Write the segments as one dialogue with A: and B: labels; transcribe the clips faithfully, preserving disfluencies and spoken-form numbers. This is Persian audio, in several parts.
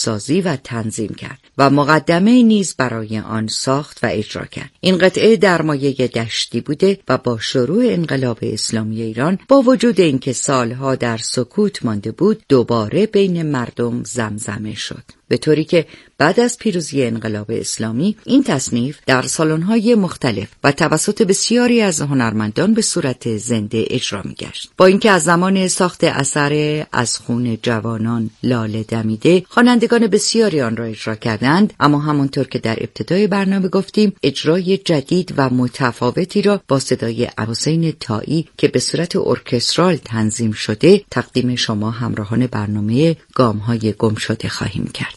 A: سازی و تنظیم کرد و مقدمه نیز برای آن ساخت و اجرا کرد. این قطعه در مایه دشتی بوده و با شروع انقلاب اسلامی ایران با وجود اینکه سالها در سکوت مانده بود دوباره بین مردم زمزمه شد، به طوری که بعد از پیروزی انقلاب اسلامی این تصنیف در سالن‌های مختلف و توسط بسیاری از هنرمندان به صورت زنده اجرا می‌گشت. با اینکه از زمان ساخت اثر از خون جوانان لاله دمیده خوانندگان بسیاری آن را اجرا کردند، اما همانطور که در ابتدای برنامه گفتیم اجرای جدید و متفاوتی را با صدای ابوحسین طایی که به صورت ارکسترال تنظیم شده تقدیم شما همراهان برنامه گام‌های گم شده خواهیم کرد.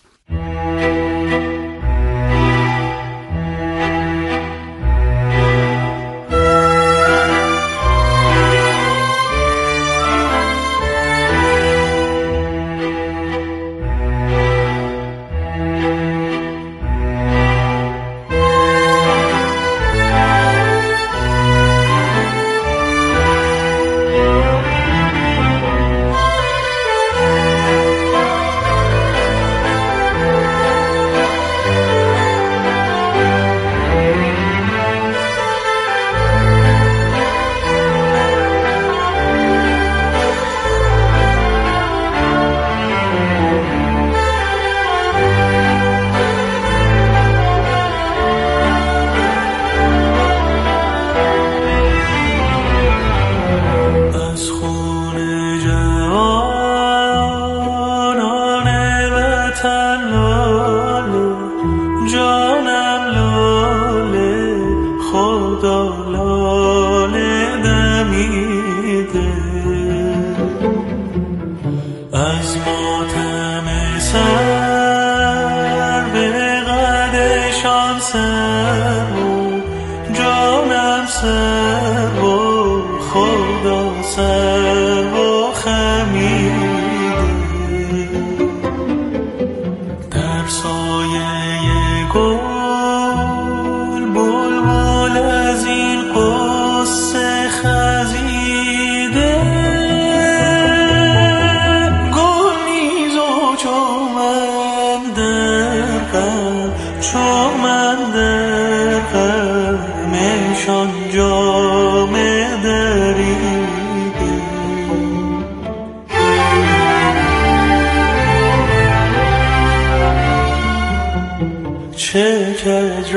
B: چه کج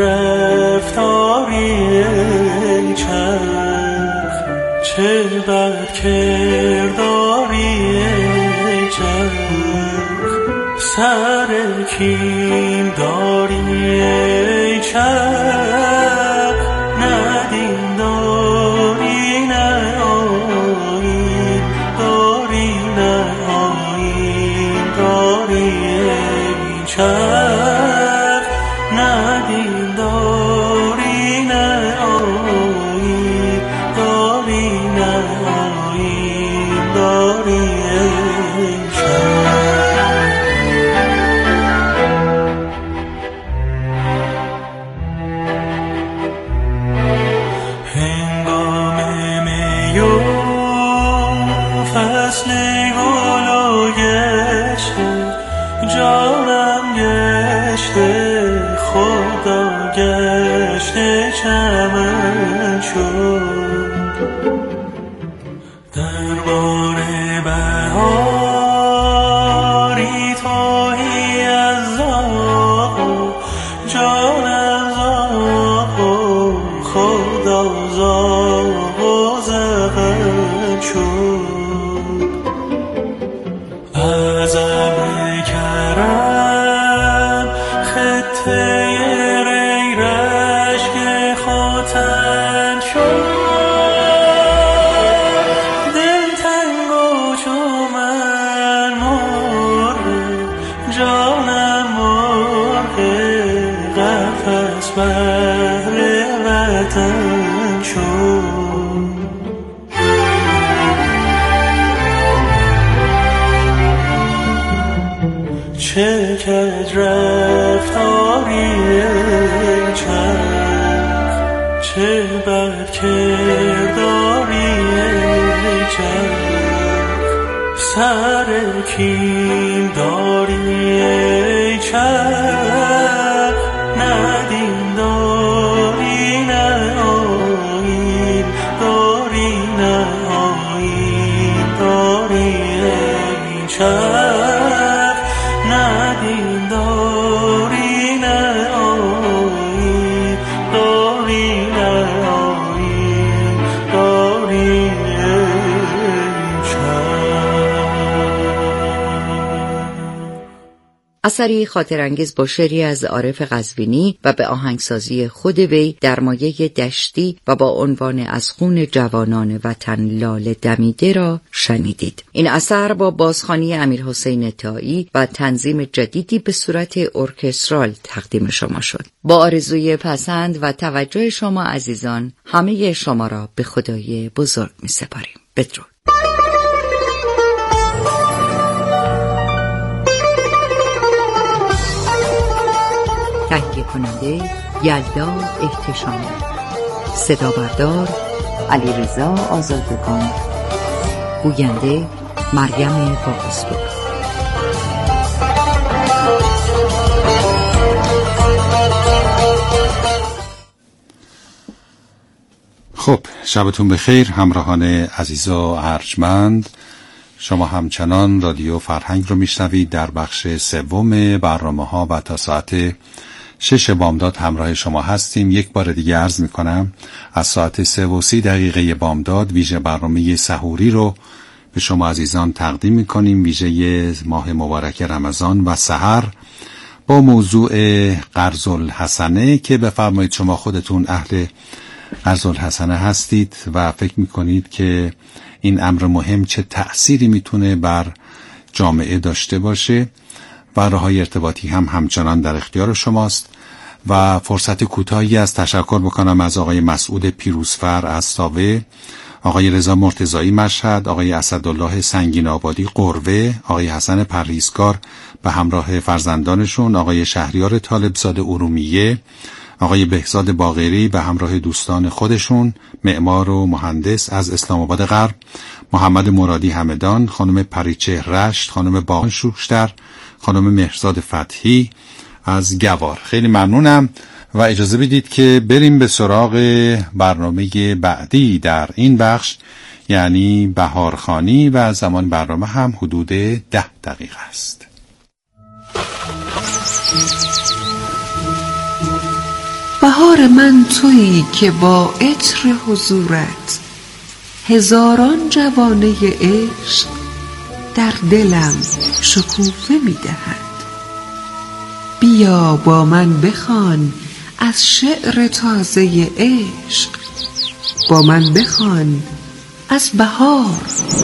B: رفتاری ای چرخ، چه بد کرداری ای چرخ، سر کین داری ای چرخ، نه دین داری نه آیین داری نه آیین داری ای چرخ، ندین داری نه آیین داری نه آیین داری ای هنگام می و فصل گل و گشته جانم گشته خدا گشته چمن شد دربار بهاری توهی از زاغ و جانم زاغ و خدا زاغ و زغن شد از ابر کرم خطه چه کج رفتاری ای چرخ، چه بد کرداری ای چرخ، سر کین داری ای ندیم داری نه آیی داری نه آیی داری
A: اثری خاطرانگیز با شعری از عارف قزوینی و به آهنگسازی خود وی در مایه دشتی و با عنوان از خون جوانان وطن لاله دمیده را شنیدید. این اثر با بازخوانی امیرحسین طایی و تنظیم جدیدی به صورت ارکسترال تقدیم شما شد. با آرزوی پسند و توجه شما عزیزان، همه شما را به خدای بزرگ می سپاریم. بدرود. تهیه کننده یلدا احتشامی، صدا بردار علیرضا آزادگان، گوینده مریم باقصلو.
C: خب، شبتون بخیر همراهان عزیز و ارجمند. شما همچنان رادیو فرهنگ رو میشنوید در بخش سوم برنامه‌ها و تا ساعت شش بامداد همراه شما هستیم. یک بار دیگه عرض میکنم از ساعت سه و سی دقیقه بامداد ویژه برنامه سحوری رو به شما عزیزان تقدیم میکنیم، ویژه ماه مبارک رمضان و سحر با موضوع قرض الحسنه که بفرمایید شما خودتون اهل قرض الحسنه هستید و فکر میکنید که این امر مهم چه تأثیری میتونه بر جامعه داشته باشه و راه‌های ارتباطی هم همچنان در اختیار شماست. و فرصت کوتاهی از تشکر بکنم از آقای مسعود پیروزفر از ساوه، آقای رضا مرتضایی مشهد، آقای اسدالله سنگین آبادی قروه، آقای حسن پرهیزکار به همراه فرزندانشون، آقای شهریار طالبزاده ارومیه، آقای بهزاد باقری به همراه دوستان خودشون معمار و مهندس از اسلام آباد غرب، محمد مرادی همدان، خانم پریچه رشت، خانم باغن شوشتر، خانم مهرزاد فتحی از گوار. خیلی ممنونم و اجازه بدید که بریم به سراغ برنامه بعدی در این بخش، یعنی بهارخوانی و زمان برنامه هم حدود ده دقیقه است.
D: بهار من تویی که با عطر حضورت هزاران جوانه عشق در دلم شکوفه می دهد. بیا با من بخوان از شعر تازه عشق، با من بخوان از بهار.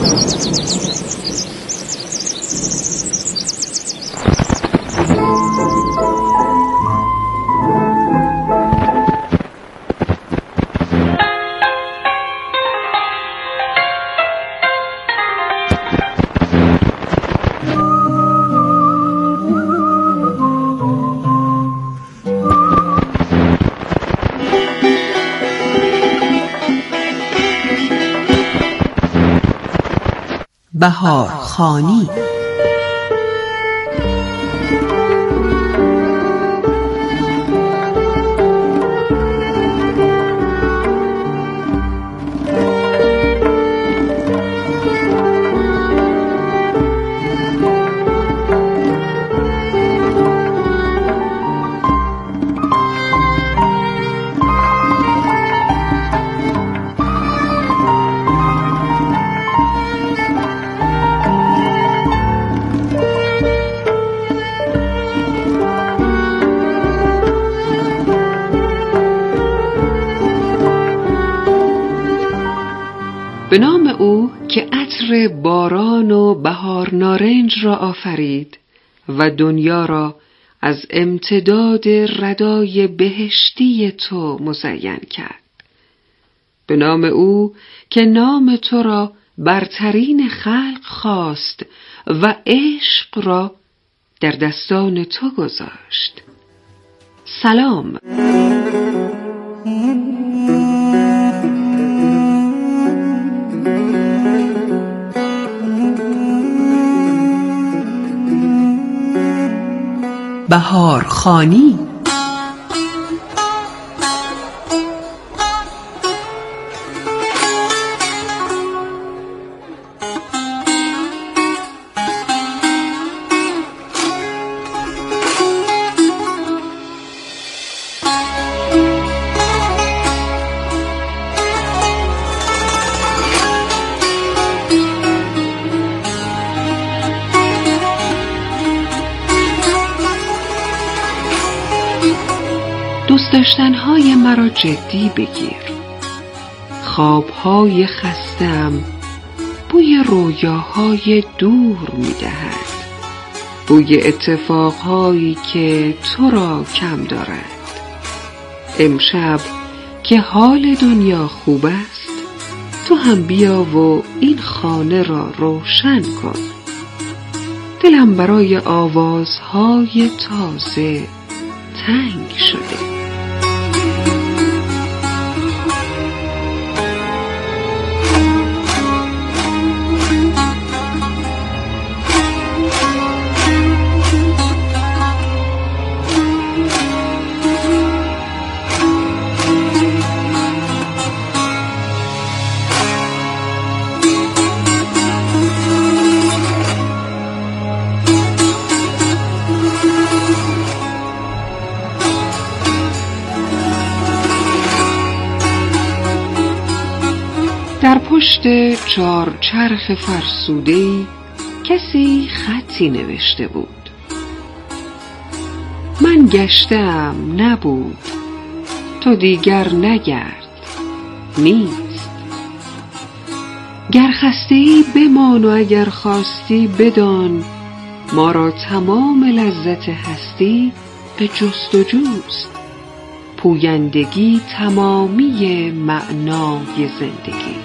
D: بهارخوانی. به نام او که عطر باران و بهار نارنج را آفرید و دنیا را از امتداد ردای بهشتی تو مزین کرد. به نام او که نام تو را برترین خلق خواست و عشق را در دستان تو گذاشت. سلام. بهارخوانی. دوست داشتنهای مرا جدی بگیر. خوابهای خستم بوی رویاهای دور می‌دهد، بوی اتفاقهایی که تو را کم دارد. امشب که حال دنیا خوب است، تو هم بیا و این خانه را روشن کن. دلم برای آوازهای تازه تنگ شده. در پشت چارچرخ فرسوده‌ای کسی خطی نوشته بود: من گشتم نبود، تو دیگر نگرد، نیست. گر خسته‌ای بمان و اگر خواستی بدان، ما را تمام لذت هستی به جستجوست. پویندگی تمامی معنای زندگی.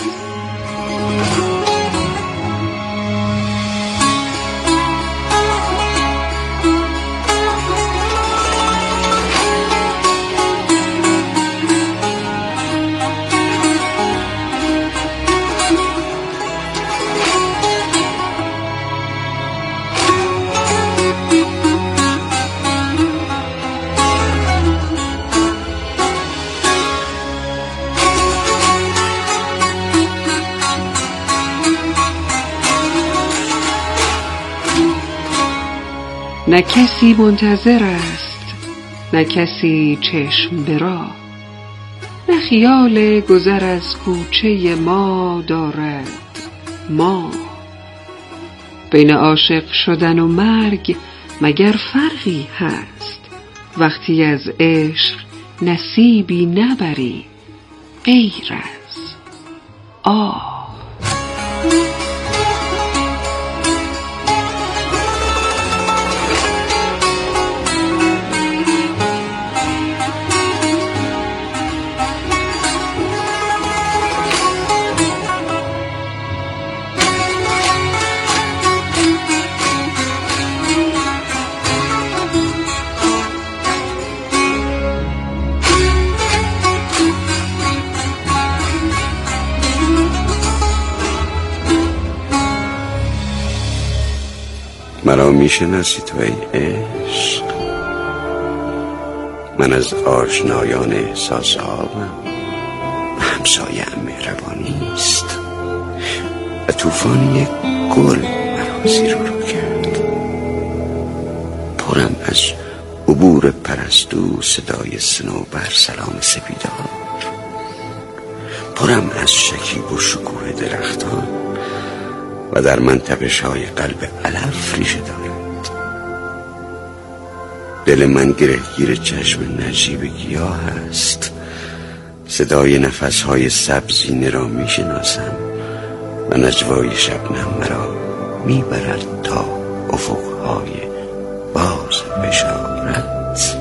D: نه کسی منتظر است، نه کسی چشم به راه، نه خیال گذر از کوچه ما دارد ما. بین عاشق شدن و مرگ مگر فرقی هست؟ وقتی از عشق نصیبی نبری غیر از آه.
E: مرا میشناسی تو ای عشق؟ من از آشنایان احساس آبم، همسایه‌ام مهربانیست و طوفان یک گل مرا زیر و رو کرد. پرم از عبور پرستو صدای صنوبر سلام سپیدار، پرم از شکیب و شکوه درختان و در من تپش‌های قلب علف ریشه دارد. دل من گرهگیر چشم نجیب گیاه است. صدای نفس‌های سبزینه را می‌شناسم و نجوای شبنم مرا می‌برد تا افق‌های باز بشارت.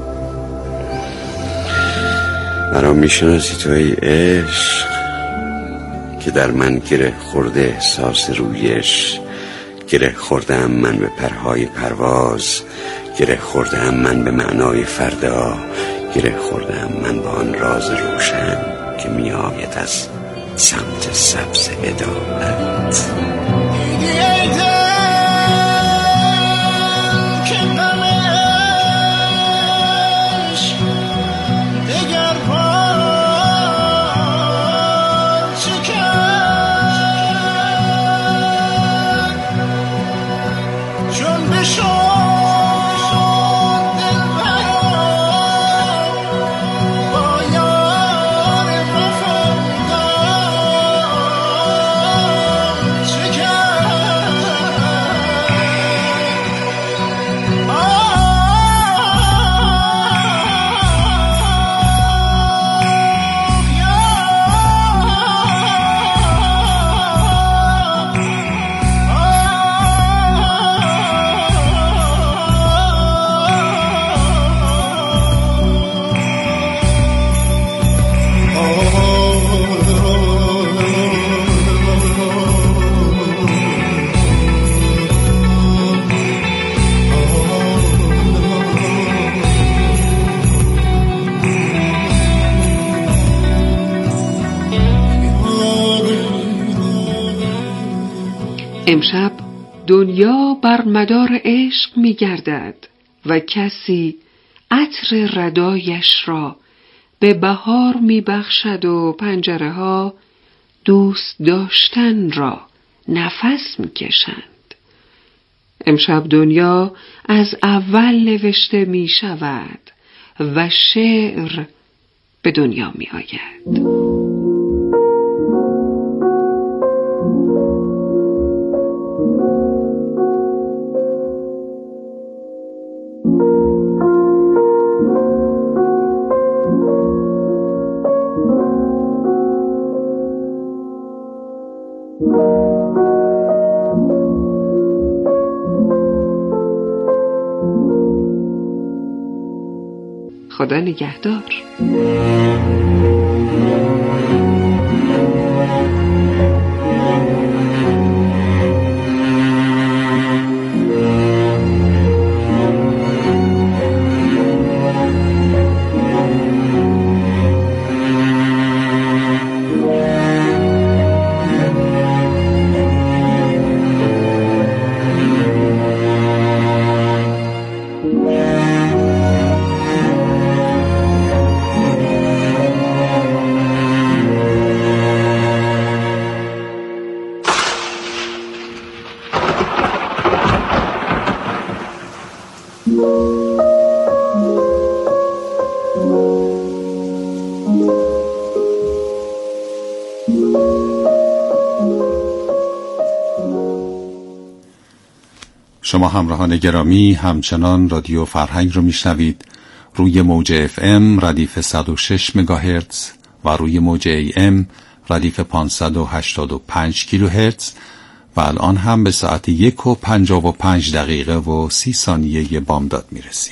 E: مرا می‌شناسی تو ای عشق که در من گره خورده احساس رویش، گره خوردم من به پرهای پرواز، گره خوردم من به معنای فردا، گره خوردم من با آن راز روشن که می آید از سمت سبز عدالت.
F: Chicken
D: امشب دنیا بر مدار عشق می گردد و کسی عطر ردایش را به بهار می بخشد و پنجره ها دوست داشتن را نفس می کشند. امشب دنیا از اول نوشته می شود و شعر به دنیا می آید. خدا نگهدار.
C: شما همراهان گرامی همچنان رادیو فرهنگ رو میشنوید روی موج اف ام ردیف صد و شش مگاهرتز و روی موج ای ام ردیف پانصد و هشتاد و پنج کیلوهرتز و الان هم به ساعت یک و پنجاه و پنج دقیقه و سی ثانیه بامداد میرسیم.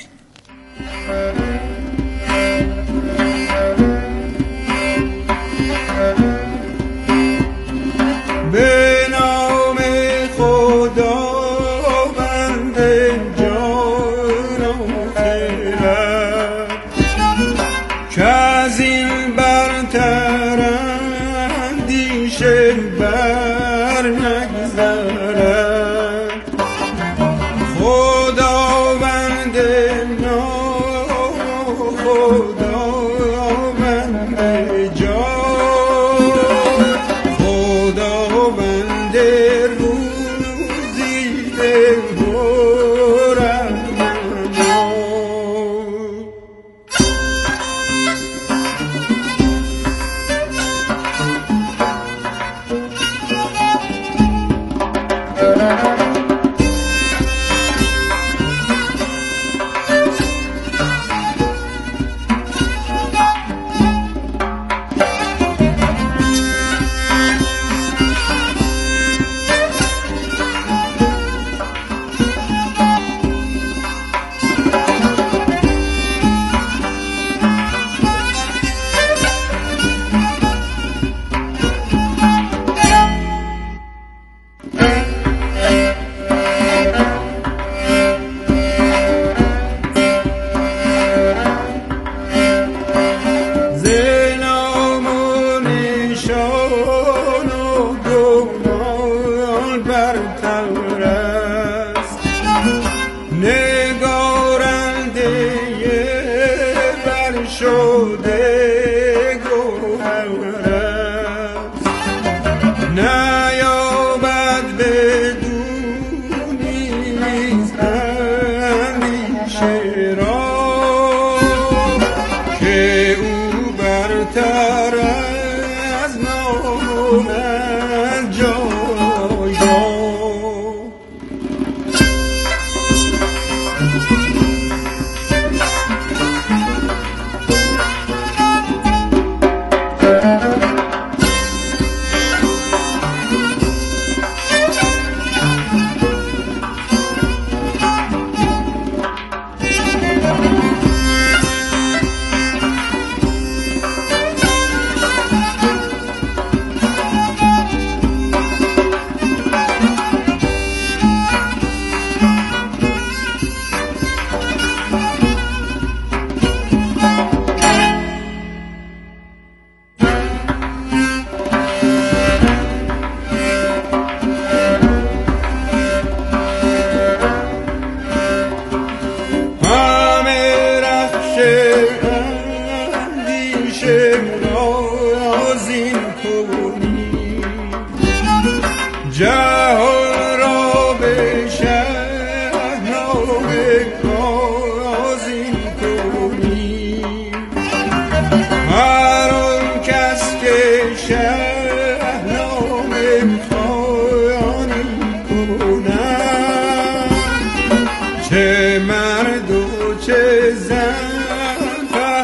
B: چه زن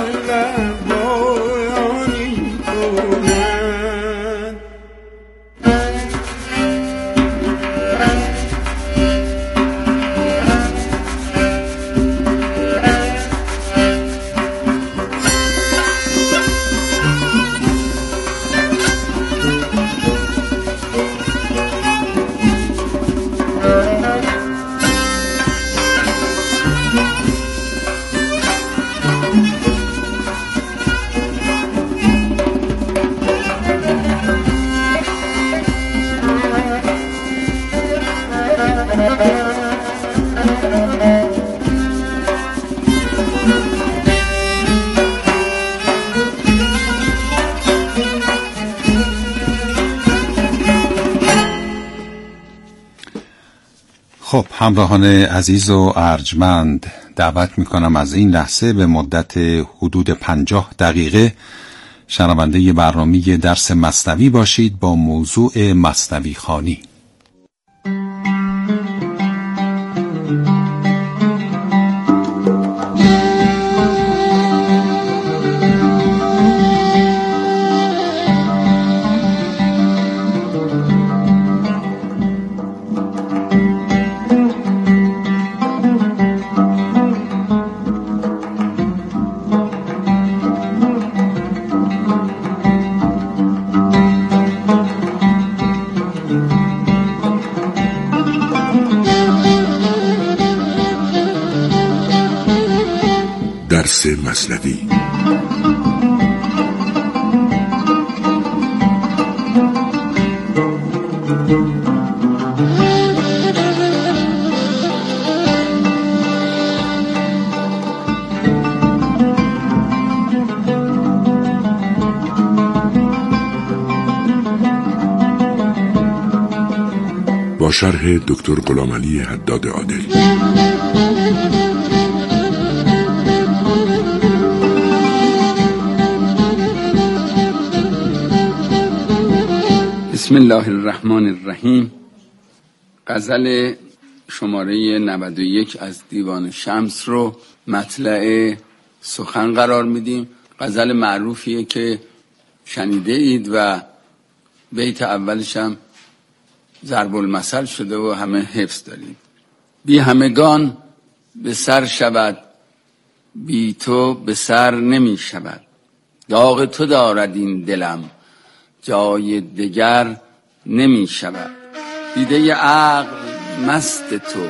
B: پهلوانی کنند.
C: خب همراهان عزیز و ارجمند، دعوت میکنم از این لحظه به مدت حدود پنجاه دقیقه شنونده برنامه درس مثنوی باشید با موضوع مثنوی خوانی.
F: درس مثنوی. با شرح دکتر غلامعلی حداد عادل.
G: بسم الله الرحمن الرحیم. غزل شماره نود و یک از دیوان شمس رو مطلع سخن قرار میدیم. غزل معروفیه که شنیده اید و بیت اولش هم ضرب المثل شده و همه حفظ دارید. بی همگان به سر شود، بی تو به سر نمی شود. داغ تو دارد این دلم، جای دگر نمی شود. دیده عقل مست تو،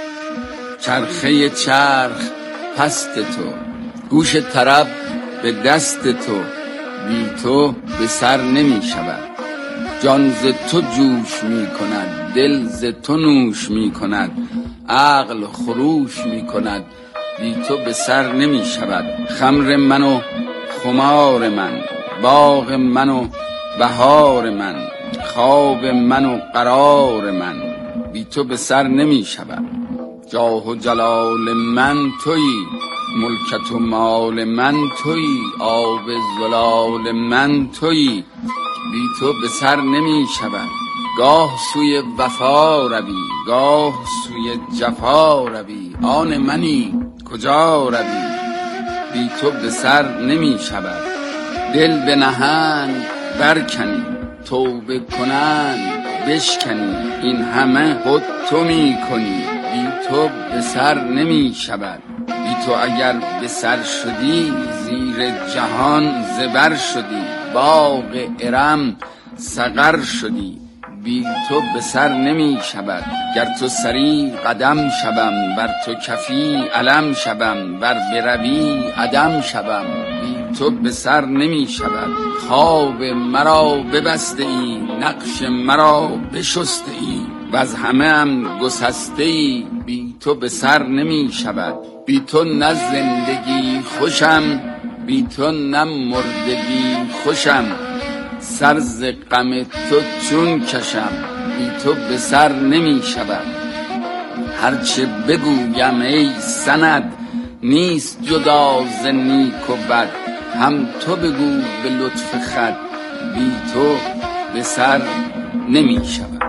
G: چرخه چرخ پست تو، گوش طرب به دست تو، بی تو به سر نمی شود. جان ز تو جوش می کند، دل ز تو نوش می کند، عقل خروش می کند، بی تو به سر نمی شود. خمر من و خمار من، باغ من و بهار من، خواب من و قرار من، بی تو به سر نمی شود. جاه و جلال من تویی، ملکت و مال من تویی، آب زلال من تویی، بی تو به سر نمی شود. گاه سوی وفا روی، گاه سوی جفا روی، آن منی کجا روی، بی تو به سر نمی شود. دل به نهنگ برکنی، توبه کنند بشکنی، این همه خود تو می کنی، بی تو به سر نمی شود. بی تو اگر به سر شدی، زیر جهان زبر شدی، باغ ارم سقر شدی، بی تو به سر نمی شود. گر تو سری قدم شوم، بر تو کفی علم شوم، ور بروی عدم شوم، بی تو به سر نمی شود. خواب مرا ببسته ای، نقش مرا بشسته ای، و از همه هم گسسته ای، بی تو به سر نمی شود. بی تو نه زندگی خوشم، بی تو نه مردگی خوشم، سر ز غم تو چون کشم، بی تو به سر نمی شود. هرچه بگویم ای سند، نیست جدا ز نیک و بد، هم تو بگو به لطف خود، بی تو به سر نمی شود.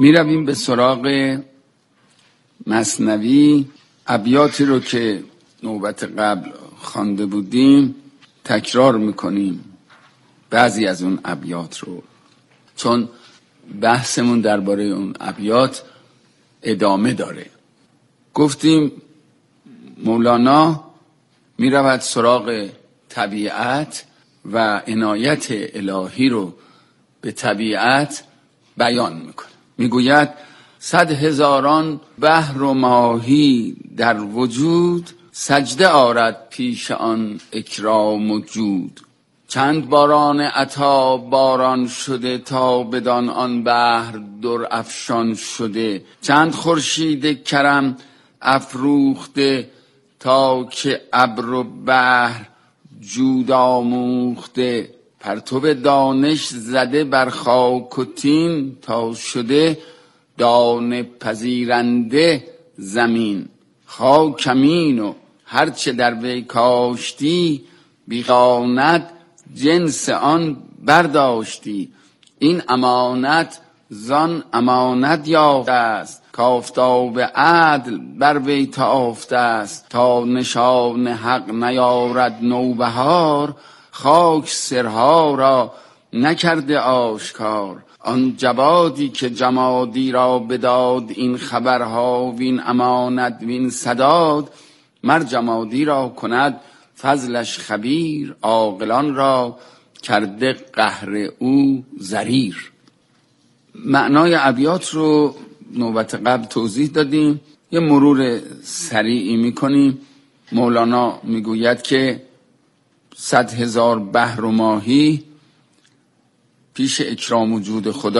G: می رویم به سراغ مثنوی. ابیاتی رو که نوبت قبل خوانده بودیم تکرار میکنیم، بعضی از اون ابیات رو، چون بحثمون درباره اون ابیات ادامه داره. گفتیم مولانا می رود سراغ طبیعت و عنایت الهی رو به طبیعت بیان میکنه. میگوید صد هزاران بحر و ماهی در وجود، سجده آرد پیش آن اکرام و جود. چند باران عطا باران شده، تا بدان آن بحر در افشان شده. چند خورشید کرم افروخته، تا که ابر و بحر جود آموخته. پرتو دانش زده بر خاک و طین، تا شده دانه پذیرنده زمین. خاکمین و هرچه در وی کاشتی، بیغاند جنس آن برداشتی. این امانت زان امانت یافته است، کافتاب عدل بر وی تافته است. تا نشان حق نیارد نوبهار، خاک سرها را نکرده آشکار. آن جوادی که جمادی را بداد، این خبرها وین امانت وین سداد. مر جمادی را کند فضلش خبیر، عاقلان را کرده قهر او ضریر. معنای ابیات رو نوبت قبل توضیح دادیم، یه مرور سریعی میکنیم. مولانا میگوید که صد هزار بحر و ماهی پیش اکرام وجود خدا